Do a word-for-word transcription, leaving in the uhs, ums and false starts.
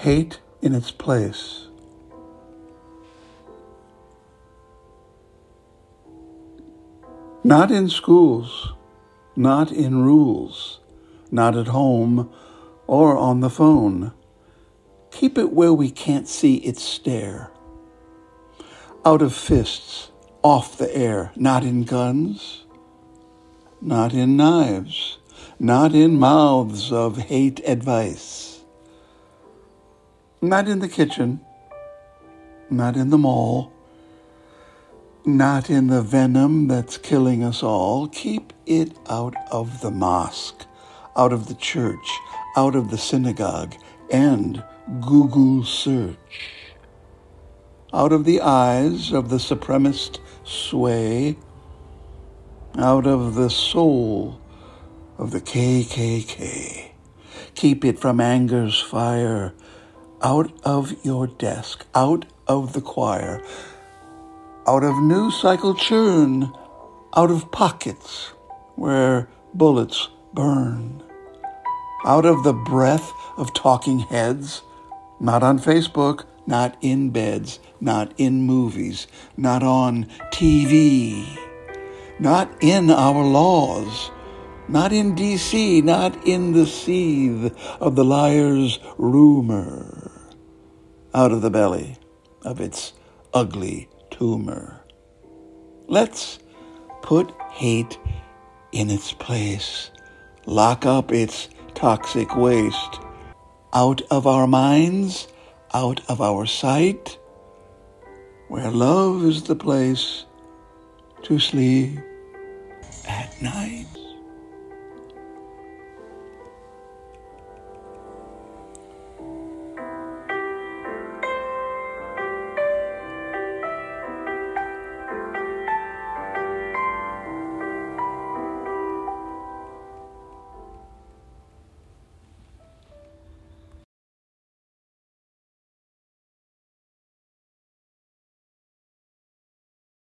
hate in its place. Not in schools, not in rules, not at home or on the phone. Keep it where we can't see its stare. Out of fists, off the air, not in guns, not in knives, not in mouths of hate advice. Not in the kitchen, not in the mall, not in the venom that's killing us all. Keep it out of the mosque, out of the church, out of the synagogue, and Google search. Out of the eyes of the supremacist sway, out of the soul of the K K K. Keep it from anger's fire, out of your desk, out of the choir, out of news cycle churn, out of pockets where bullets burn, out of the breath of talking heads, not on Facebook, not in beds, not in movies, not on T V, not in our laws, not in D C, not in the seethe of the liar's rumor, out of the belly of its ugly tumor. Let's put hate in its place, lock up its toxic waste, out of our minds, out of our sight, where love is the place to sleep at night.